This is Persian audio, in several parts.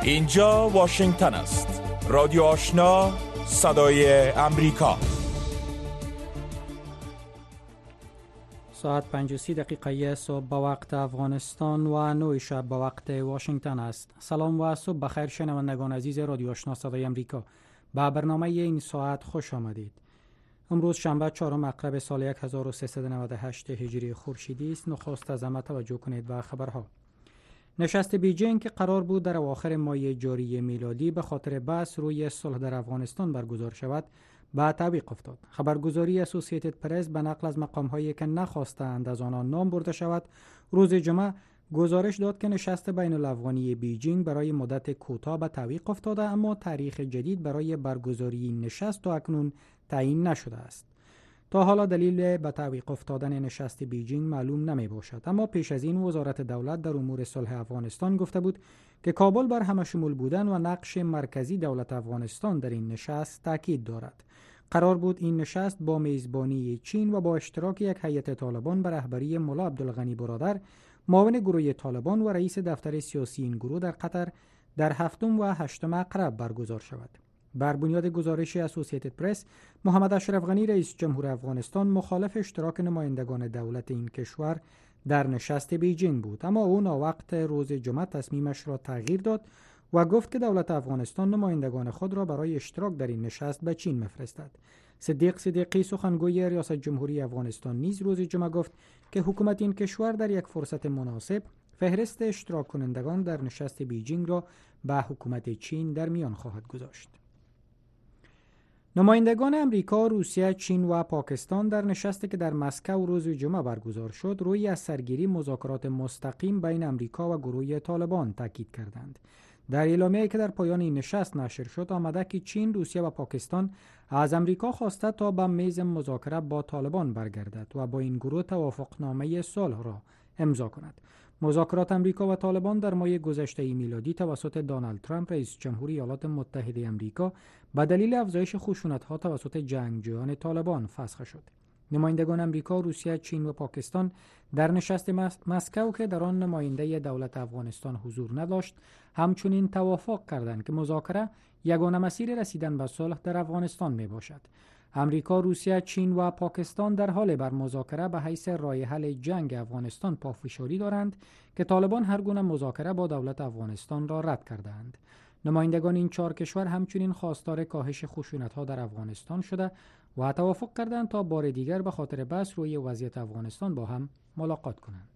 اینجا واشنگتن است. رادیو آشنا، صدای امریکا. ساعت 5:30 صبح به وقت افغانستان و 9 شب به وقت واشنگتن است. سلام و صبح بخیر شنوندگان عزیز رادیو آشنا صدای امریکا. به برنامه این ساعت خوش آمدید. امروز شنبه 4 مقرب سال 1398 هجری خورشیدی است. نخست از همه توجه کنید به خبرها. نشست بیجینگ که قرار بود در اواخر ماه جاری میلادی به خاطر بحث روی صلح در افغانستان برگزار شود، به تعویق افتاد. خبرگزاری اسوسییتد پرس به نقل از مقام‌هایی که نخواستند از آنها نام برده شود، روز جمعه گزارش داد که نشست بین الافغانی بیجینگ برای مدت کوتاه به تعویق افتاده، اما تاریخ جدید برای برگزاری نشست تا اکنون تعیین نشده است. تا حالا دلیل به تعویق افتادن نشست بیجینگ معلوم نمی باشد، اما پیش از این وزارت دولت در امور صلح افغانستان گفته بود که کابل بر همشمول بودن و نقش مرکزی دولت افغانستان در این نشست تاکید دارد. قرار بود این نشست با میزبانی چین و با اشتراک یک هیئت طالبان به رهبری ملا عبدالغنی برادر، معاون گروه طالبان و رئیس دفتر سیاسی این گروه در قطر، در 7 و 8 مقرب برگزار شود. بر بنیاد گزارش اسوسییتد پرس، محمد اشرف غنی رئیس جمهور افغانستان مخالف اشتراک نمایندگان دولت این کشور در نشست بیجینگ بود، اما او ناوقت روز جمعه تصمیمش را تغییر داد و گفت که دولت افغانستان نمایندگان خود را برای اشتراک در این نشست به چین می‌فرستد. صدیق صدیقی سخنگوی ریاست جمهوری افغانستان نیز روز جمعه گفت که حکومت این کشور در یک فرصت مناسب فهرست اشتراک کنندگان در نشست بیجینگ را به حکومت چین در میان خواهد گذاشت. نمایندگان امریکا، روسیه، چین و پاکستان در نشستی که در مسکو روز جمعه برگزار شد، روی از سرگیری مذاکرات مستقیم بین امریکا و گروه طالبان تاکید کردند. در اعلامیه‌ای که در پایان این نشست نشر شد آمده که چین، روسیه و پاکستان از امریکا خواسته تا به میز مذاکره با طالبان برگردد و با این گروه توافقنامه صلح را امضا کند. مذاکرات امریکا و طالبان در ماه گذشته میلادی توسط دونالد ترامپ رئیس جمهور ایالات متحده امریکا به دلیل افزایش خشونت‌ها توسط جنگجویان طالبان فسخ شد. نمایندگان امریکا، روسیه، چین و پاکستان در نشست مسکو که در آن نماینده دولت افغانستان حضور نداشت، همچنین توافق کردند که مذاکره یگانه مسیر رسیدن به صلح در افغانستان می باشد. امریکا، روسیه، چین و پاکستان در حال بر مذاکره به حیث راه حل جنگ افغانستان پافشاری دارند که طالبان هر گونه مذاکره با دولت افغانستان را رد کردند. نمایندگان این 4 کشور همچنین خواستار کاهش خشونت‌ها در افغانستان شده و توافق کردند تا بار دیگر به خاطر بحث روی وضعیت افغانستان با هم ملاقات کنند.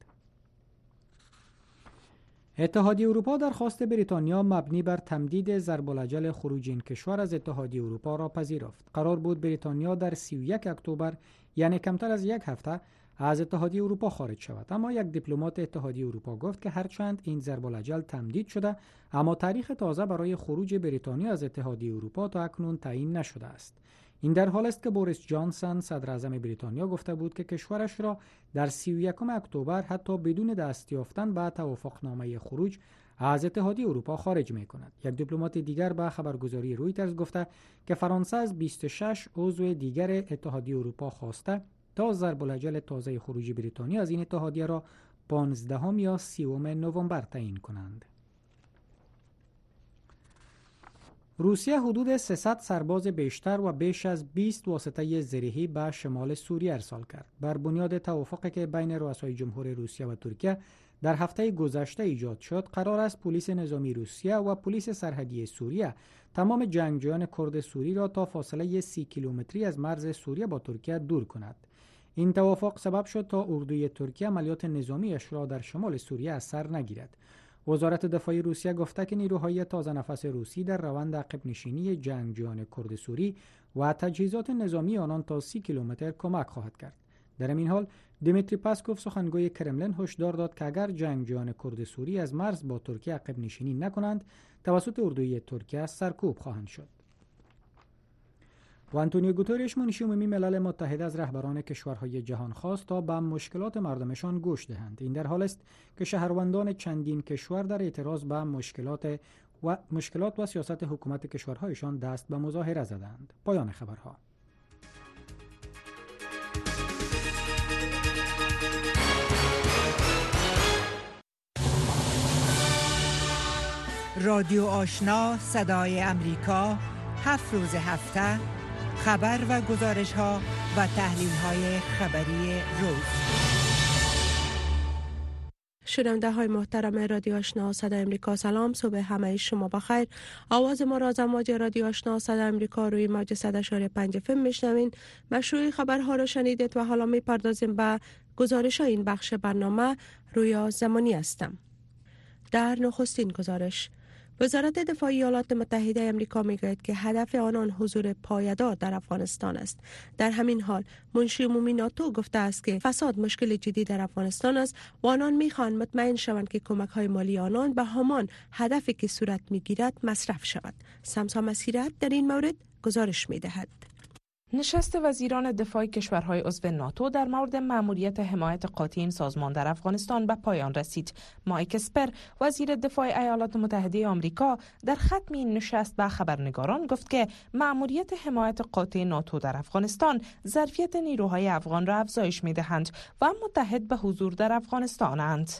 اتحادیه اروپا درخواست بریتانیا مبنی بر تمدید ضرب‌الاجل خروج این کشور از اتحادیه اروپا را پذیرفت. قرار بود بریتانیا در 31 اکتبر، یعنی کمتر از یک هفته، از اتحادیه اروپا خارج شود، اما یک دیپلمات اتحادیه اروپا گفت که هرچند این ضرب‌الاجل تمدید شده، اما تاریخ تازه برای خروج بریتانیا از اتحادیه اروپا تا اکنون تعیین نشده است. این در حال است که بوریس جانسون صدر اعظم بریتانیا گفته بود که کشورش را در 31 اکتبر حتی بدون دست یافتن به توافقنامه خروج از اتحادیه اروپا خارج می کند. یک دیپلمات دیگر به خبرگزاری رویترز گفته که فرانسه از 26 عضو دیگر اتحادیه اروپا خواسته تا ضرب‌الاجل تازه خروج بریتانیا از این اتحادیه را 15 یا 30 نوامبر تعیین کنند. روسیه حدود 300 سرباز بیشتر و بیش از 20 واسطه زرهی به شمال سوریه ارسال کرد. بر بنیاد توافقی که بین رؤسای جمهور روسیه و ترکیه در هفته گذشته ایجاد شد، قرار است پلیس نظامی روسیه و پلیس سرحدی سوریه تمام جنگجویان کرد سوری را تا فاصله 30 کیلومتری از مرز سوریه با ترکیه دور کند. این توافق سبب شد تا اردوی ترکیه عملیات نظامیش را در شمال سوریه از سر نگیرد. وزارت دفاع روسیه گفته که نیروهای تازه نفس روسی در روند عقب نشینی جنگجویان کرد سوری و تجهیزات نظامی آنان تا 30 کیلومتر کمک خواهد کرد. در این حال دیمیتری پاسکوف سخنگوی کرملین هشدار داد که اگر جنگجویان کرد سوری از مرز با ترکیه عقب نشینی نکنند، توسط اردوی ترکیه سرکوب خواهند شد. و آنتونیو گوترش منشی عمومی ملل متحد از رهبران کشورهای جهان خواست تا به مشکلات مردمشان گوش دهند. این در حال است که شهروندان چندین کشور در اعتراض به مشکلات و سیاست حکومت کشورهایشان دست به مظاهره زدند. پایان خبرها. رادیو آشنا صدای امریکا 7 روز هفته خبر و گزارش ها و تحلیل های خبری روز. شنونده های محترم رادیو آشنا صدای امریکا، سلام، صبح همه شما بخیر. آواز ما را از امواج رادیو آشنا صدای امریکا روی موج 100.5 FM میشنوین. مشروع خبرها را شنیدید و حالا میپردازیم به گزارش این بخش برنامه. رویا زمانی هستم. در نخستین گزارش، وزارت دفاع ایالات متحده آمریکا میگوید که هدف آنان حضور پایدار در افغانستان است. در همین حال منشی عمومی ناتو گفته است که فساد مشکل جدی در افغانستان است و آنان میخوان مطمئن شوند که کمک های مالی آنان به همان هدفی که صورت میگیرد مصرف شود. سمسا مسیرت در این مورد گزارش میدهد. نشست وزیران دفاع کشورهای عضو ناتو در مورد مأموریت حمایت قاطع این سازمان در افغانستان به پایان رسید. مایک اسپر، وزیر دفاع ایالات متحده آمریکا، در ختم این نشست به خبرنگاران گفت که مأموریت حمایت قاطع ناتو در افغانستان ظرفیت نیروهای افغان را افزایش می‌دهند و متحد به حضور در افغانستانند.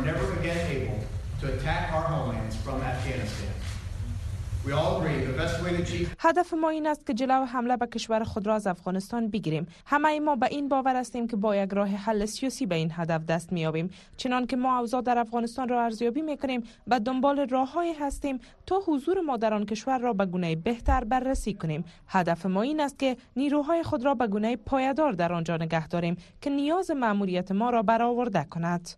هدف ما این است که جلو حمله به کشور خود را از افغانستان بگیریم. همه ما به این باور هستیم که با یک راه حل سیاسی به این هدف دست می‌یابیم. چنان که ما اوضاع در افغانستان را ارزیابی می‌کنیم، به دنبال راه‌هایی هستیم تا حضور ما در آن کشور را به گونه بهتر بررسی کنیم. هدف ما این است که نیروهای خود را به گونه پایدار در آنجا نگه داریم که نیاز مأموریت ما را برآورده کند.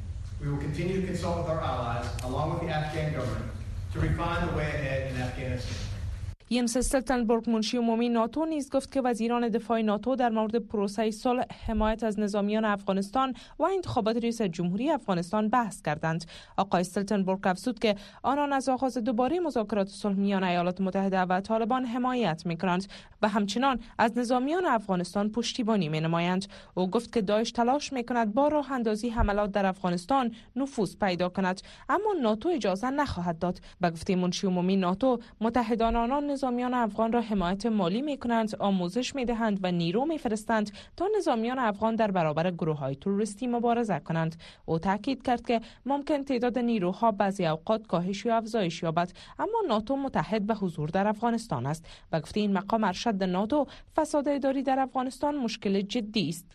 ینس استلتنبرگ، منشی عمومی ناتو، نیز گفت که وزیران دفاع ناتو در مورد پروسه صلح، حمایت از نظامیان افغانستان و انتخابات ریاست جمهوری افغانستان بحث کردند. آقای استلتنبرگ افزود که آنان از آغاز دوباره مذاکرات صلح میان ایالات متحده و طالبان حمایت می‌کنند و همچنان از نظامیان افغانستان پشتیبانی می‌نمایند. او گفت که داعش تلاش می‌کند با راه اندازی حملات در افغانستان نفوذ پیدا کند، اما ناتو اجازه نخواهد داد. به گفته منشی عمومی ناتو، متحدان آنان نظامیان افغان را حمایت مالی می‌کنند، آموزش می‌دهند و نیرو می‌فرستند تا نظامیان افغان در برابر گروه‌های تروریستی مبارزه کنند. او تاکید کرد که ممکن تعداد نیروها بعضی اوقات کاهش یا افزایش یابد، اما ناتو متحد به حضور در افغانستان است. به گفته این مقام ارشد ناتو، فساد اداری در افغانستان مشکل جدی است.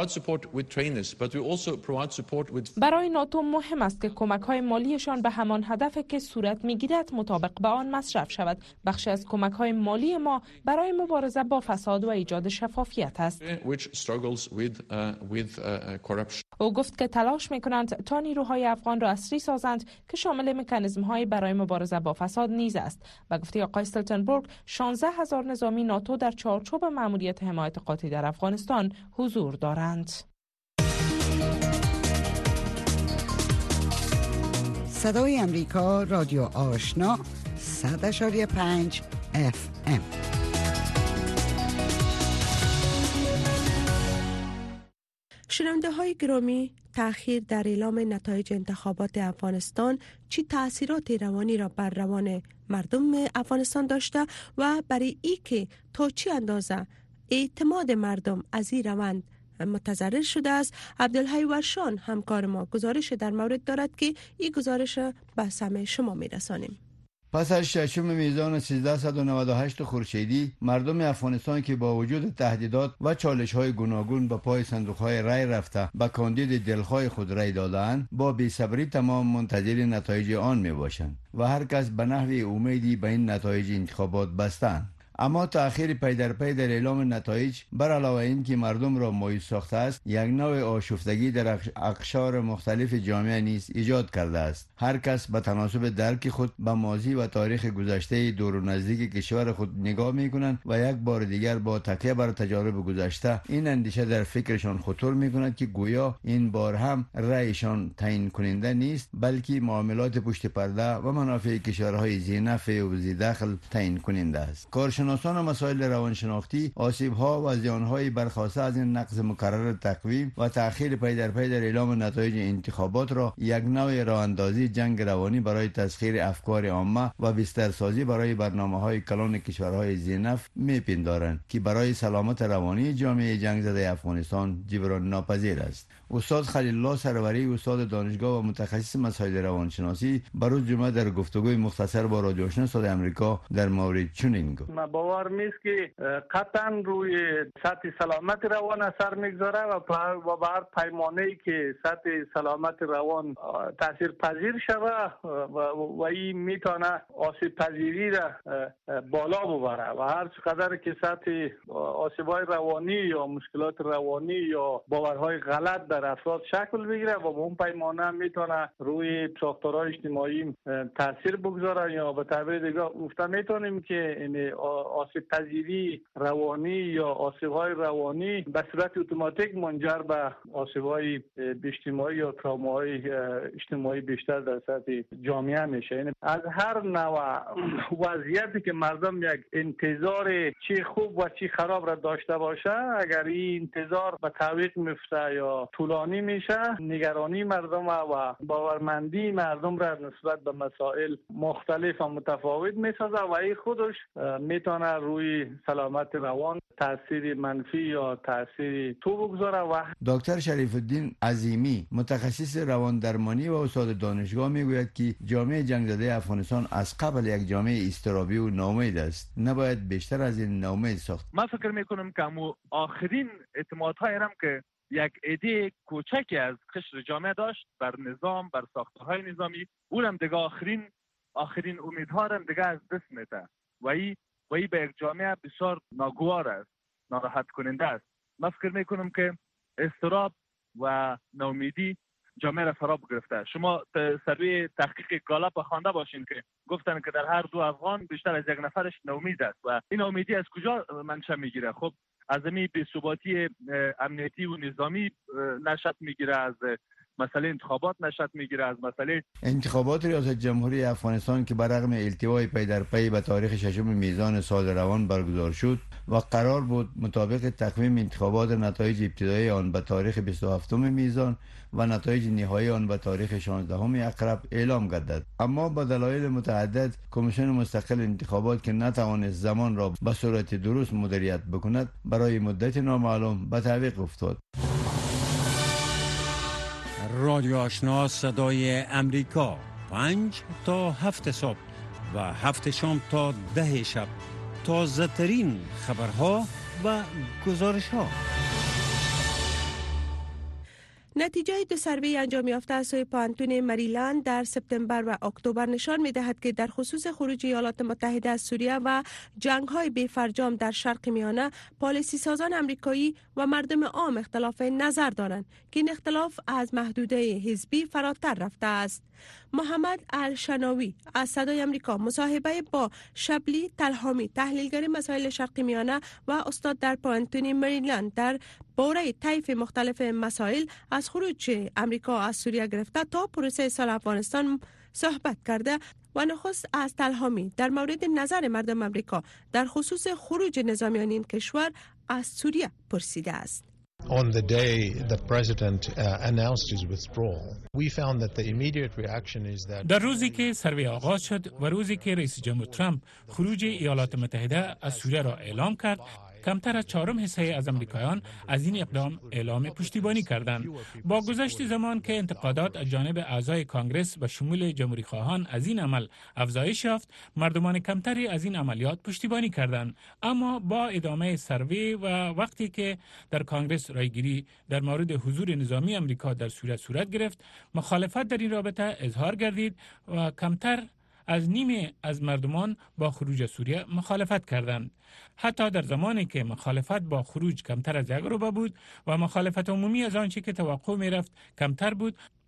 برای ناتو مهم است که کمک‌های مالیشان به همان هدفی که صورت می‌گیرد مطابق به آن مصرف شود. بخشی از کمک‌های مالی ما برای مبارزه با فساد و ایجاد شفافیت است. او گفت که تلاش می‌کنند تا نیروهای افغان را عصری سازند که شامل مکانیزم‌های برای مبارزه با فساد نیز است. به گفته آقای استلتنبرگ، 16,000 نظامی ناتو در چارچوب مأموریت حمایت قاطع در افغانستان حضور دارند. صدای امریکا، رادیو آشنا 100.5 FM. شنونده های گرامی، تأخیر در اعلام نتایج انتخابات افغانستان چی تأثیرات روانی را بر روان مردم افغانستان داشته و برای ای که تا چی اندازه اعتماد مردم از این روند متضرر شده است، عبدالحی ورشان همکار ما گزارش در مورد دارد که این گزارش به سمع شما میرسانیم. پس از ششم میزان 1398 خورشیدی، مردم افغانستان که با وجود تهدیدات و چالش‌های گوناگون به پای صندوق‌های رای رفته به کاندید دلخواه خود رای دادند، با بی‌صبری تمام منتظر نتایج آن میباشند و هر کس به نحو امیدی به این نتایج انتخابات بستند. اما تأخیر پی در اعلام نتایج بر علاوه این که مردم را مایوس ساخته است، یک نوع آشفتگی در اقشار مختلف جامعه نیز ایجاد کرده است. هر کس به تناسب درک خود به ماضی و تاریخ گذشته دور و نزدیک کشور خود نگاه می‌کنند و یک بار دیگر با تکیه بر تجارب گذشته این اندیشه در فکرشان خطور می‌کند که گویا این بار هم رأیشان تعیین کننده نیست، بلکه معاملات پشت پرده و منافع کشورهای ذی نفع و ذی دخل تعیین کننده است. کارشان کارشناسان مسائل روانشناختی آسیب‌ها و زیان‌های برخاسته از این نقض مکرر تقویم و تأخیر پی در اعلام نتایج انتخابات را یک نوع راه‌اندازی جنگ روانی برای تسخیر افکار عامه و بسترسازی برای برنامه‌های کلان کشورهای ذی‌نفع می‌پندارند که برای سلامت روانی جامعه جنگ زده افغانستان جبران ناپذیر است. استاد خلیل الله سروری، استاد دانشگاه و متخصص مسائل روانشناسی، بروز جمعه در گفتگوی مختصر با رادیو آشنا صدای آمریکا در مورد چنین گفت: من باور نیست که قطعا روی سطح سلامت روان اثر میگذاره و به هر پیمانه‌ای که سطح سلامت روان تاثیر پذیر شوه و این میتونه آسیب پذیری را بالا ببره و هر چقدر که سطح آسیب‌های روانی یا مشکلات روانی یا باورهای غلط در افراد شکل بگیره و به اون پیمانه میتونه روی ساختارهای اجتماعی تاثیر بگذاره یا به تعبیر دیگه گفته میتونیم که این آسیب پذیری روانی یا آسیب‌های روانی به صورت اتوماتیک منجر به آسیب‌های اجتماعی یا تروماهای اجتماعی بیشتر در سطح جامعه میشه. یعنی از هر نوع وضعیتی که مردم یک انتظار چی خوب و چی خراب را داشته باشه، اگر این انتظار به تعویق میفته یا طولانی میشه، نگرانی مردم و باورمندی مردم را نسبت به مسائل مختلف و متفاوت میسازه و این خودش میتونه روی سلامت روان تاثیر منفی یا تاثیر تو بگذاره. و دکتر شریف الدین عظیمی، متخصص روان درمانی و استاد دانشگاه، میگوید که جامعه جنگ زده افغانستان از قبل یک جامعه اضطرابی و ناامید است، نباید بیشتر از این ناامید ساخت. من فکر میکنم که آخرین اعتمادهای هم که یک ایده کوچکی از قشر جامعه داشت بر نظام، بر ساختارهای نظامی، اونم دیگه آخرین امیدها هم دیگه از دست میده و این به یک جامعه بسیار ناگوار است، ناراحت کننده است. من فکر میکنم که اضطراب و ناامیدی جامعه را فرا گرفته. شما سروی تحقیق گالاپ خوانده باشین که گفتن که در هر 2 افغان بیشتر از 1 نفرش ناامید است و این ناامیدی از کجا منشأ میگیره؟ خب از این بی‌ثباتی امنیتی و نظامی نشأت میگیره، از مسئله انتخابات نشأت میگیره، از مسئله انتخابات ریاست جمهوری افغانستان که برغم التوای پی در پی به تاریخ 6 میزان سال روان برگزار شد و قرار بود مطابق تقویم انتخابات نتایج ابتدایی آن به تاریخ 27 میزان و نتایج نهایی آن به تاریخ 16 اقرب اعلام گردد، اما با دلایل متعدد کمیسیون مستقل انتخابات که نتوانست زمان را به صورت درست مدیریت بکند برای مدت نامعلوم به تعویق افتاد. رادیو آشنا صدای امریکا 5 تا 7 صبح و 7 شام تا 10 شب، تازه ترین خبرها و گزارش ها. نتیجه 2 سروی انجام یافته از سوی پانتون مریلند در سپتامبر و اکتبر نشان می‌دهد که در خصوص خروج ایالات متحده از سوریه و جنگ‌های بی‌فرجام در شرق میانه، پالیسی سازان آمریکایی و مردم عام اختلاف نظر دارند که این اختلاف از محدوده حزبی فراتر رفته است. محمد الشناوی از صدای آمریکا مصاحبه با شبلی تلهامی، تحلیلگر مسائل شرق میانه و استاد در پانتون مریلند در باره طیف مختلف مسائل از خروج امریکا از سوریه گرفته تا پروسه سال افغانستان صحبت کرده و نخست از تلهامی در مورد نظر مردم امریکا در خصوص خروج نظامیان این کشور از سوریه پرسیده است. On the day the president announced his withdrawal, we found that the immediate reaction is that در روزی که سروی آغاز شد و روزی که رئیس جمهور ترامپ خروج ایالات متحده از سوریه را اعلام کرد، کمتر از 4 حصه از امریکایان از این اقدام اعلام پشتیبانی کردند. با گذشت زمان که انتقادات از جانب اعضای کانگرس و شمول جمهوری خواهان از این عمل افزایش یافت، مردمان کمتری از این عملیات پشتیبانی کردند. اما با ادامه سروی و وقتی که در کانگرس رایگیری در مورد حضور نظامی امریکا در سوریه صورت گرفت، مخالفت در این رابطه اظهار گردید و کمتر از نیمه از مردمان با خروج سوریه مخالفت کردند. حتی در زمانی که مخالفت با خروج کمتر از 1 ربع بود و مخالفت عمومی از آنچه که توقع می رفت کمتر بود،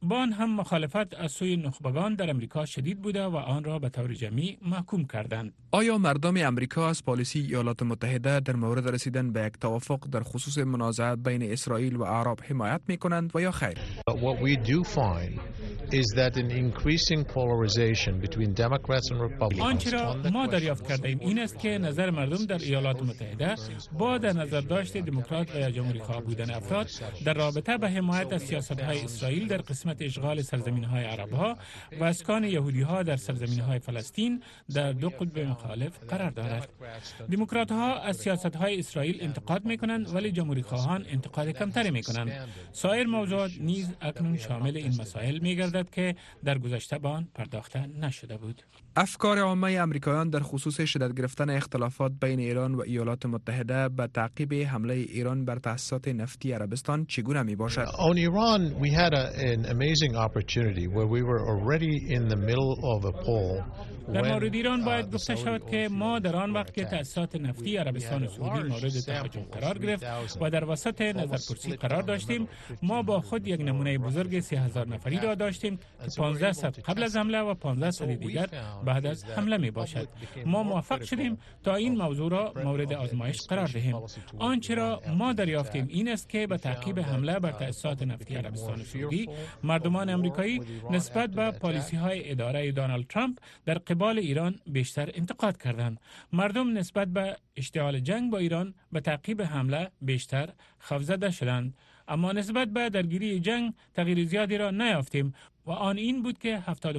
با آن هم مخالفت از سوی نخبگان در امریکا شدید بوده و آن را به طور جمعی محکوم کردند. آیا مردم امریکا از پالیسی ایالات متحده در مورد رسیدن به یک توافق در خصوص منازعات بین اسرائیل و اعراب حمایت می‌کنند و یا خیر؟ What we do find is that an increasing polarization between Democrats and Republicans. آنچه را ما دریافت کرده ایم این است که نظر مردم در ایالات متحده با در نظر داشت دموکرات و یا جمهوری‌خواه بودن افراد در رابطه به حمایت از سیاست‌های اسرائیل در قسمت اشغال سرزمین‌های عرب‌ها و اسکان یهودی‌ها در سرزمین‌های فلسطین در دو قطب مخالف قرار دارد. دموکرات‌ها از سیاست‌های اسرائیل انتقاد می‌کنند ولی جمهوری‌خواهان انتقاد کمتری می‌کنند. سایر موضوعات نیز اکنون شامل این مسائل می‌گردد که در گذشته به آن پرداخته نشده بود. افکار عامه امریکایان در خصوص شدت گرفتن اختلافات بین ایران و ایالات متحده به تعقیب حمله ایران بر تأسیسات نفتی عربستان چگونه می باشد؟ On Iran we had an amazing opportunity where we were already in the middle of a poll. در مورد ایران باید گفته شود که ما در آن وقت که تأسیسات نفتی عربستان سعودی مورد تهاجم قرار گرفت و در وسط نظرپرسی قرار داشتیم، ما با خود یک نمونه بزرگ 30,000 نفری را داشتیم که 15 صد قبل از حمله و 15 صد دیگر بعد از حمله می باشد. ما موفق شدیم تا این موضوع را مورد آزمایش قرار دهیم. آنچه را ما دریافتیم این است که به تعقیب حمله بر تأسیسات نفتی عربستان سعودی، مردمان آمریکایی نسبت به پالیسی‌های اداره دونالد ترامپ در قبال ایران بیشتر انتقاد کردند. مردم نسبت به اشتعال جنگ با ایران به تعقیب حمله بیشتر خوف‌زده شدند. اما نسبت به درگیری جنگ تغییر زیادی را نیافتیم و آن این بود که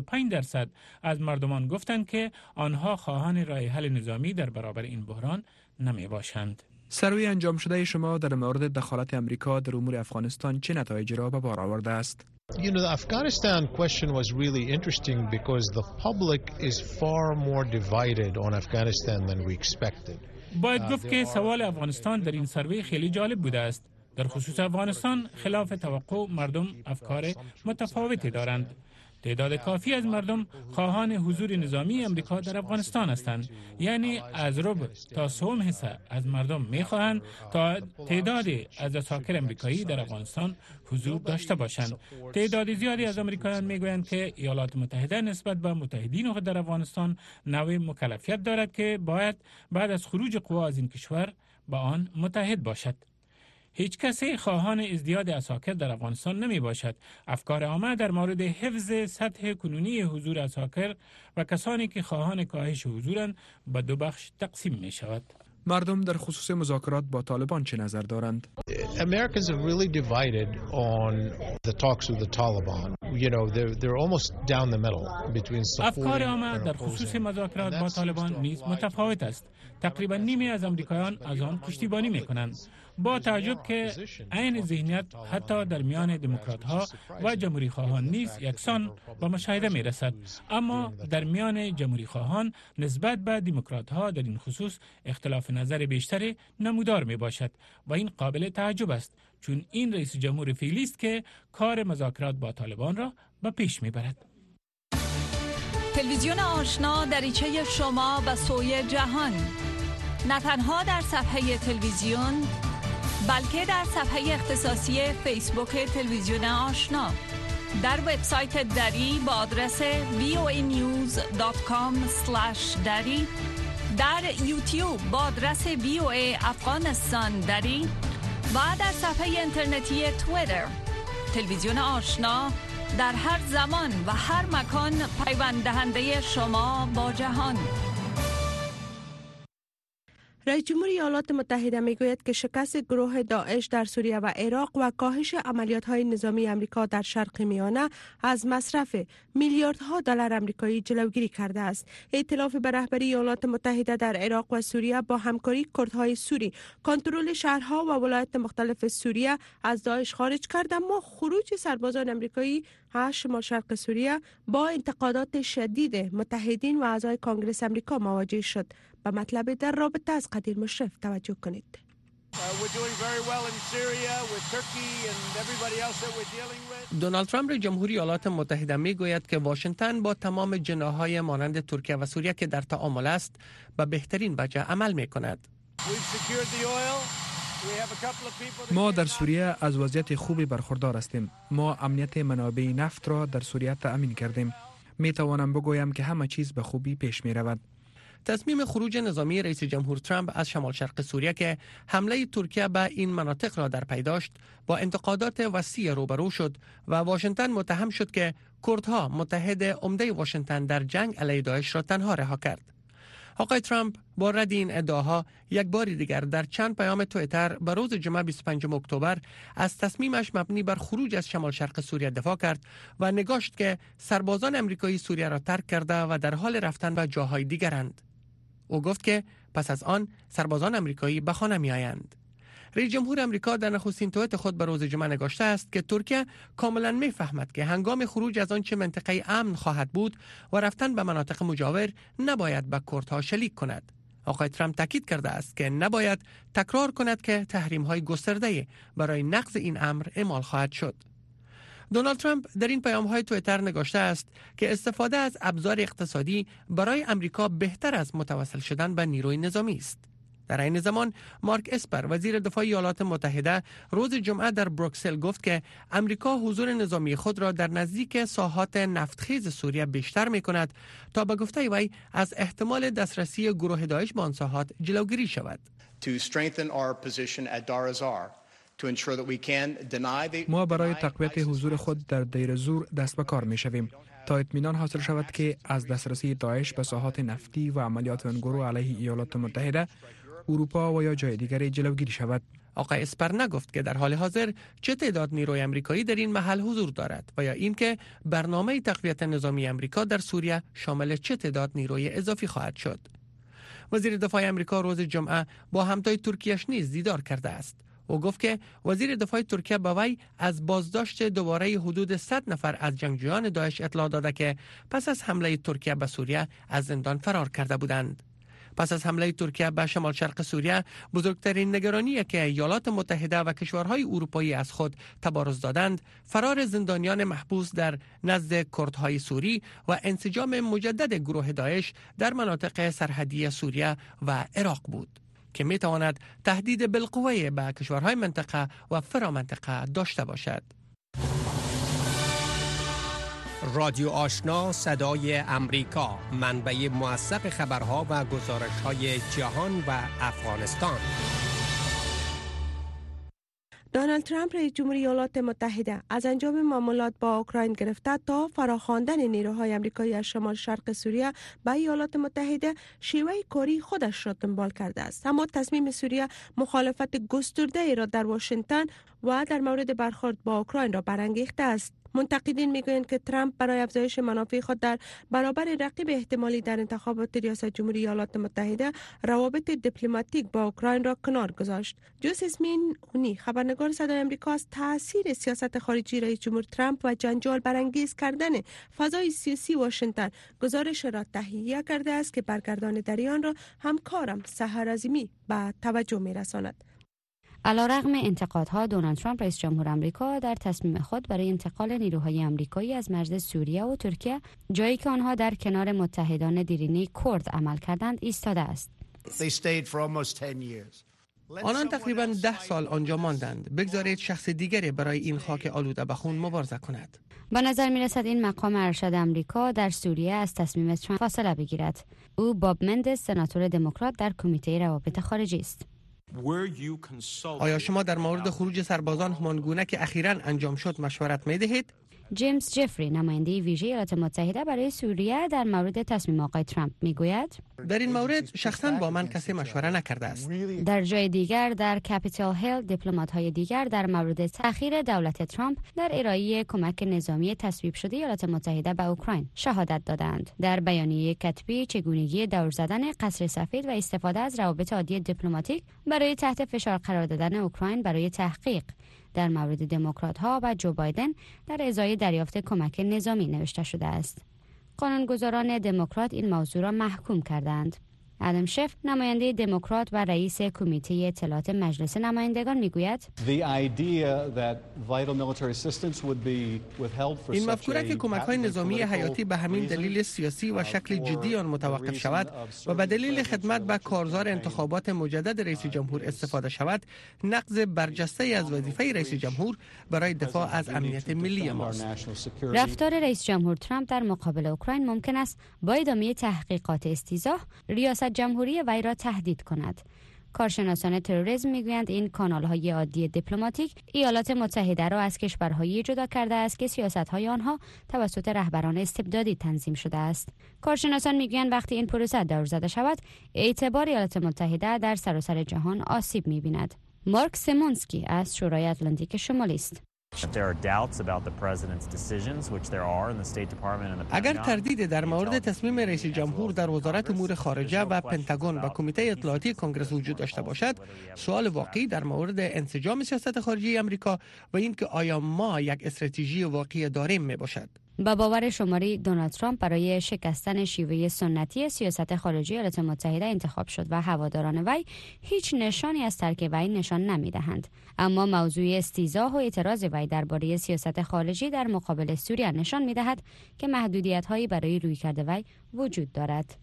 75% از مردمان گفتند که آنها خواهان راه حل نظامی در برابر این بحران نمی باشند. سروی انجام شده شما در مورد دخالت امریکا در امور افغانستان چه نتایجی را به بار آورده است؟ You know, the Afghanistan question was really interesting because the public is far more divided on Afghanistan than we expected. باید گفت که سوال افغانستان در این سروی خیلی جالب بوده است. در خصوص افغانستان خلاف توقع مردم افکار متفاوتی دارند. تعداد کافی از مردم خواهان حضور نظامی امریکا در افغانستان هستند. یعنی از ربع تا سوم حصه از مردم می‌خواهند تا تعدادی از اساکر امریکایی در افغانستان حضور داشته باشند. تعداد زیادی از امریکایان میگویند که ایالات متحده نسبت به متحدین خود در افغانستان نوع مکلفیت دارد که باید بعد از خروج قوا از این کشور با آن متحد باشد. هیچ کسی خواهان ازدیاد اساکر در افغانستان نمی باشد. افکار عامه در مورد حفظ سطح کنونی حضور اساکر و کسانی که خواهان کاهش حضورند به دو بخش تقسیم می شود. مردم در خصوص مذاکرات با طالبان چه نظر دارند؟ Americans are really divided on the talks with the Taliban. You know, they're almost down the middle between افکار عامه در خصوص مذاکرات با طالبان نیز متفاوت است. تقریبا نیمی از امریکایان از آن پشتیبانی می‌کنند. با تعجب که عین ذهنیت حتی در میان دموکرات‌ها و جمهوری‌خواهان نیز یکسان به مشاهده می‌رسد، اما در میان جمهوری‌خواهان نسبت به دموکرات‌ها در این خصوص اختلاف نظر بیشتری نمودار می‌باشد و این قابل تعجب است، چون این رئیس جمهور فعلی است که کار مذاکرات با طالبان را به پیش می‌برد. تلویزیون آشنا دریچه شما به سوی جهان، نه تنها در صفحه تلویزیون بلکه در صفحه اختصاصی فیسبوک تلویزیون آشنا، در وبسایت دری با آدرس voanews.com/dari، در یوتیوب با آدرس VOA افغانستان دری و در صفحه اینترنتی توییتر. تلویزیون آشنا در هر زمان و هر مکان پیوند دهنده شما با جهان. رئیس جمهور ایالات متحده میگوید که شکست گروه داعش در سوریه و عراق و کاهش عملیات‌های نظامی آمریکا در شرق میانه از مصرف میلیاردها دلار آمریکایی جلوگیری کرده است. ائتلاف به رهبری ایالات متحده در عراق و سوریه با همکاری کردهای سوری کنترل شهرها و ولایات مختلف سوریه از داعش خارج کرد، اما خروج سربازان آمریکایی از شمال شرق سوریه با انتقادات شدید متحدین و اعضای کنگره آمریکا مواجه شد. به مطلب در رابطه از قدیر مشرف توجه کنید. دونالد ترامپ رئیس جمهور ایالات متحده میگوید که واشنگتن با تمام جناح‌های مانند ترکیه و سوریه که در تعامل است به بهترین وجه عمل می‌کند. ما در سوریه از وضعیت خوبی برخوردار هستیم. ما امنیت منابع نفت را در سوریه تأمین کردیم. می توانم بگویم که همه چیز به خوبی پیش می رود. تصمیم خروج نظامی رئیس جمهور ترامپ از شمال شرق سوریه که حمله ترکیه به این مناطق را در پی داشت با انتقادات وسیع روبرو شد و واشنگتن متهم شد که کردها متحد عمده واشنگتن در جنگ علیه داعش را تنها رها کرد. آقای ترامپ با رد این ادعاها یک بار دیگر در چند پیام توییتر به روز جمعه 25 اکتبر از تصمیمش مبنی بر خروج از شمال شرق سوریه دفاع کرد و نگاشت که سربازان امریکایی سوریه را ترک کرده و در حال رفتن به جاهای دیگرند. او گفت که پس از آن سربازان امریکایی به خانه می آیند. رئیس جمهور امریکا در نخستین توییت خود به روز جمعه نگاشته است که ترکیه کاملا می‌فهمد که هنگام خروج از آنچه منطقه امن خواهد بود و رفتن به مناطق مجاور نباید به کردها شلیک کند. آقای ترامپ تاکید کرده است که نباید تکرار کند که تحریم‌های گسترده برای نقض این امر اعمال خواهد شد. دونالد ترامپ در این پیام‌های توییتر نگاشته است که استفاده از ابزار اقتصادی برای امریکا بهتر از متوسل شدن به نیروی نظامی است. در این زمان مارک اسپر وزیر دفاع ایالات متحده روز جمعه در بروکسل گفت که امریکا حضور نظامی خود را در نزدیک ساحات نفتخیز سوریه بیشتر می کند تا به گفته وی از احتمال دسترسی گروه داعش به آن ساحات جلوگیری شود. ما برای تقویت حضور خود در دیر زور دست به کار می شویم تا اطمینان حاصل شود که از دسترسی داعش به ساحات نفتی و عملیات آن گروه علیه ایالات متحده، اروپا و یا جای دیگری جلوگیری شود. آقای اسپر نگفت که در حال حاضر چه تعداد نیروی امریکایی در این محل حضور دارد و یا اینکه برنامه تقویت نظامی امریکا در سوریه شامل چه تعداد نیروی اضافی خواهد شد. وزیر دفاع امریکا روز جمعه با همتای ترکیه‌اش نیز دیدار کرده است. او گفت که وزیر دفاع ترکیه به وی از بازداشت دوباره حدود 100 نفر از جنگجویان داعش اطلاع داده که پس از حمله ترکیه به سوریه از زندان فرار کرده بودند. پس از حمله ترکیه به شمال شرق سوریه، بزرگترین نگرانی که ایالات متحده و کشورهای اروپایی از خود تبارز دادند، فرار زندانیان محبوس در نزد کردهای سوری و انسجام مجدد گروه داعش در مناطق سرحدی سوریه و عراق بود که می تواند تهدید بالقوه به کشورهای منطقه و فرامنطقه داشته باشد. رادیو آشنا صدای امریکا، منبع موثق خبرها و گزارش‌های جهان و افغانستان. دونالد ترامپ رئیس جمهوری ایالات متحده از انجام معاملات با اوکراین گرفته تا فراخواندن نیروهای آمریکایی از شمال شرق سوریه به ایالات متحده شیوه کاری خودش را دنبال کرده است. اما تصمیم سوریه مخالفت گسترده را در واشنگتن و در مورد برخورد با اوکراین را برانگیخته است. منتقدین میگویند که ترامپ برای افزایش منافع خود در برابر رقیب احتمالی در انتخابات ریاست جمهوری ایالات متحده روابط دیپلماتیک با اوکراین را کنار گذاشت. جوزفین اونی خبرنگار صدای آمریکا از تاثیر سیاست خارجی رئیس جمهور ترامپ و جنجال برانگیز کردن فضای سیاسی واشنگتن گزارش را تهیه کرده است که برگردان در آن را همکارم سحر عظیمی به توجه می‌رساند. علیرغم انتقادها، دونالد ترامپ رئیس جمهور آمریکا در تصمیم خود برای انتقال نیروهای آمریکایی از مرز سوریه و ترکیه، جایی که آنها در کنار متحدان دیرینه کرد عمل کردند، ایستاده است. آنان تقریباً 10 سال آنجا ماندند. بگذارید شخص دیگری برای این خاک آلوده به خون مبارزه کند. با نظر می رسد این مقام ارشد آمریکا در سوریه از تصمیم ترامپ فاصله بگیرد. او باب مندز، سناتور دموکرات در کمیته روابط خارجی است. آیا شما در مورد خروج سربازان همانگونه که اخیراً انجام شد مشورت می دهید؟ جیمز جفری، نماینده ویژه ایالات متحده برای سوریه، در مورد تصمیم آقای ترامپ میگوید در این مورد شخصاً با من کسی مشوره نکرده است. در جای دیگر در کپیتال هیل، دیپلمات‌های دیگر در مورد تأخیر دولت ترامپ در ارائه کمک نظامی تصویب شده ایالات متحده به اوکراین شهادت دادند. در بیانیه کتبی چگونگی دور زدن قصر سفید و استفاده از روابط عادی دیپلماتیک برای تحت فشار قرار دادن اوکراین برای تحقیق در مورد دموکرات‌ها و جو بایدن در ازای دریافت کمک نظامی نوشته شده است. قانونگذاران دموکرات این موضوع را محکوم کردند. ادم شف نماینده دموکرات و رئیس کمیته اطلاعات مجلس نمایندگان میگوید این مفکوره که کمک‌های نظامی حیاتی به همین دلیل سیاسی و شکل جدی آن متوقف شود و به دلیل خدمت به کارزار انتخابات مجدد رئیس جمهور استفاده شود، نقض برجسته از وظیفه رئیس جمهور برای دفاع از امنیت ملی ماست. رفتار رئیس جمهور ترامپ در مقابل اوکراین ممکن است با ادامه تحقیقات استیضاح ریاست جمهوری وی را تهدید کند. کارشناسان تروریسم میگویند این کانال‌های عادی دیپلماتیک ایالات متحده را از کشورهایی جدا کرده است که سیاست‌های آنها توسط رهبران استبدادی تنظیم شده است. کارشناسان میگویند وقتی این پروسه دور زده شود، اعتبار ایالات متحده در سراسر جهان آسیب می‌بیند. مارک سیمونسکی از شورای اتلانتیک شمالی است. اگر تردید در مورد تصمیم رئیس جمهور در وزارت امور خارجه و پنتاگون و کمیته اطلاعاتی کنگره وجود داشته باشد، سوال واقعی در مورد انسجام سیاست خارجی آمریکا و اینکه آیا ما یک استراتژی واقعی داریم می باشد. با باور شماری دونالد ترامپ برای شکستن شیوه سنتی سیاست خارجی ایالات متحده انتخاب شد و هواداران وی هیچ نشانی از ترک وی نشان نمی‌دهند. اما موضوع استیضاح و اعتراض وی درباره سیاست خارجی در مقابل سوریه نشان می‌دهد که محدودیت‌هایی برای رویکرد وی وجود دارد.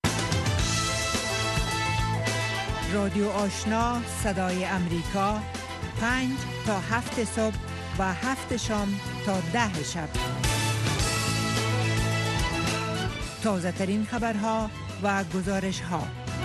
رادیو آشنا صدای امریکا 5 تا 7 صبح و 7 شام تا 10 شب. تازه ترین خبرها و گزارش ها.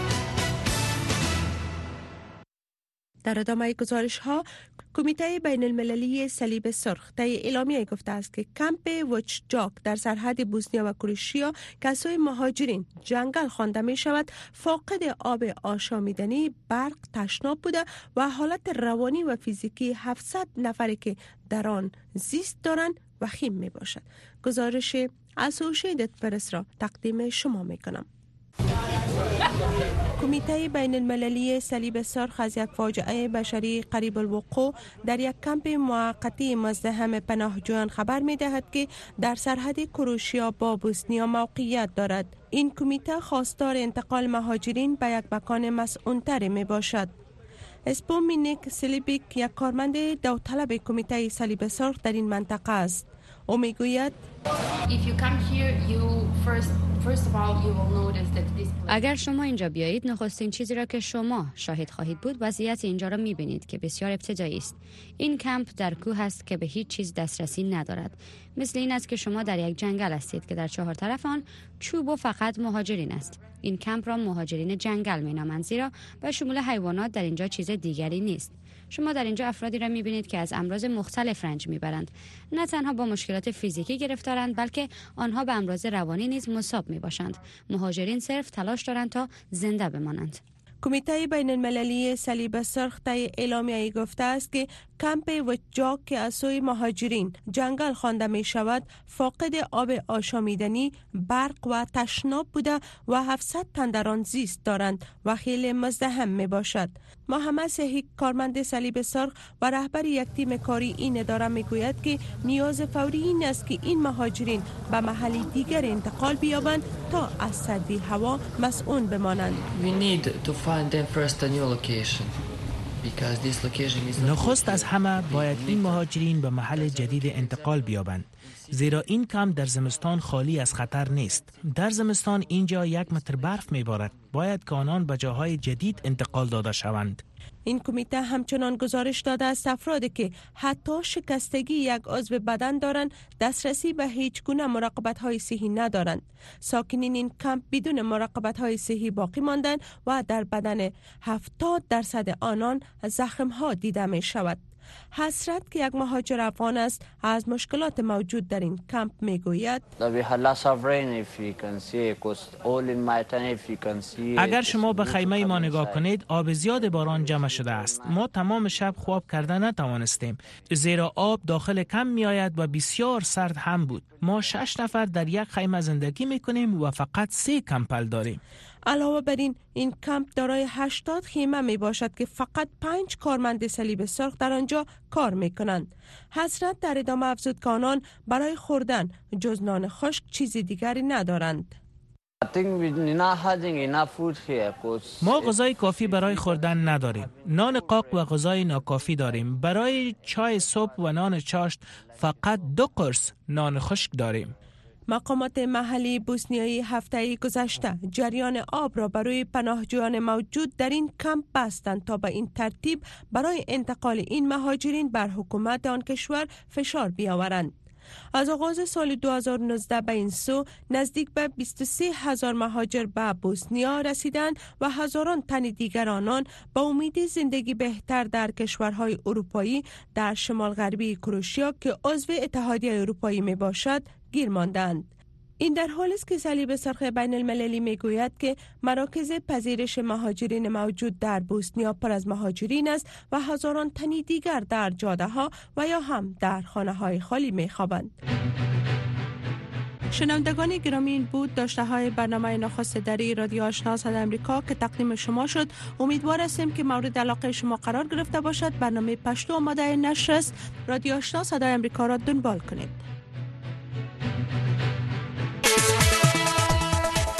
در ادامه گزارش ها، کمیته بین المللی صلیب سرخ طی اعلامیه گفته است که کمپ وچجاک در سرحد بوسنیا و کروشیا که از سوی مهاجرین جنگل خوانده می شود، فاقد آب آشامیدنی، برق، تشناب بوده و حالت روانی و فیزیکی 700 نفری که در آن زیست دارند وخیم می باشد. گزارش اسوشییتد پرس را تقدیم شما می کنم. کمیته بین المللی صلیب سرخ از یک فاجعه بشری قریب الوقوع در یک کمپ موقتی مزدحم پناهجویان خبر می دهد که در سرحد کروشیا با بوسنیا موقعیت دارد. این کمیته خواستار انتقال مهاجرین به یک مکان مسئول‌تر می باشد. اسپومینیک سلیبیک یک کارمند داوطلب کمیته صلیب سرخ در این منطقه است. او میگوید اگر شما اینجا بیایید، نخستین چیزی را که شما شاهد خواهید بود وضعیت اینجا را میبینید که بسیار ابتدایی است. این کمپ در کوه است که به هیچ چیز دسترسی ندارد. مثل این است که شما در یک جنگل هستید که در 4 طرف آن چوب و فقط مهاجرین است. این کمپ را مهاجرین جنگل مینامند زیرا به شمول حیوانات در اینجا چیز دیگری نیست. شما در اینجا افرادی را می‌بینید که از امراض مختلف رنج می‌برند. نه تنها با مشکلات فیزیکی گرفتارند، بلکه آنها به امراض روانی نیز مصاب می‌باشند. مهاجرین صرف تلاش دارند تا زنده بمانند. کمیته بین المللی صلیب سرخ طی اعلامیه گفته است که کمپ وچجاک که از سوی مهاجرین جنگل خوانده می شود فاقد آب آشامیدنی، برق و تشناب بوده و 700 تن در آن زیست دارند و خیلی مزدحم می باشد. محمد صحیح، کارمند صلیب سرخ و رهبر یک تیم کاری این اداره می گوید که نیاز فوری این است که این مهاجرین به محل دیگر انتقال بیابند تا از سردی هوا مسئول بمانند. نخست از همه باید این مهاجرین به محل جدید انتقال بیابند، زیرا این کمپ در زمستان خالی از خطر نیست. در زمستان اینجا 1 متر برف میبارد. باید که آنان به جاهای جدید انتقال داده شوند. این کمیته همچنان گزارش داده است افرادی که حتی شکستگی یک عضو بدن دارند دسترسی به هیچ گونه مراقبت‌های صحی ندارند. ساکنین این کمپ بدون مراقبت‌های صحی باقی ماندند و در بدن 70% آنان زخم‌ها دیده می شود. حسرت که یک مهاجر افغان است از مشکلات موجود در این کمپ می گوید اگر شما به خیمه ما نگاه کنید، آب زیاد باران جمع شده است. ما تمام شب خواب کرده نتوانستیم، زیرا آب داخل کمپ می آید و بسیار سرد هم بود. ما 6 نفر در یک خیمه زندگی می کنیم و فقط 3 کمپل داریم. علاوه بر این کمپ دارای 80 خیمه می باشد که فقط 5 کارمند صلیب سرخ در آنجا کار می کنند. حسرت در ادامه افزود که آنان برای خوردن جز نان خشک چیزی دیگری ندارند. ما غذای کافی برای خوردن نداریم. نان قاق و غذای ناکافی داریم. برای چای صبح و نان چاشت فقط 2 قرص نان خشک داریم. مقامات محلی بوسنیایی هفته گذشته جریان آب را برای پناهجویان موجود در این کمپ بستند تا به این ترتیب برای انتقال این مهاجرین بر حکومت آن کشور فشار بیاورند. از آغاز سال 2019 به این سو نزدیک به 23,000 مهاجر به بوسنیا رسیدند و هزاران تن دیگر آنان با امید زندگی بهتر در کشورهای اروپایی در شمال غربی کروشیا که عضو اتحادیه اروپایی می باشد گیر ماندند. این در حالی است که صلیب سرخ بین المللی می گوید که مراکز پذیرش مهاجرین موجود در بوسنیا پر از مهاجرین است و هزاران تنی دیگر در جاده ها و یا هم در خانه های خالی می خوابند. شنوندگان گرامی، این بود داشته های برنامه نخست دری رادیو آشنا صدای امریکا که تقدیم شما شد. امیدوار هستیم که مورد علاقه شما قرار گرفته باشد. برنامه پشتو آماده نشر است. رادیو آشنا صدای امریکا را دنبال کنید.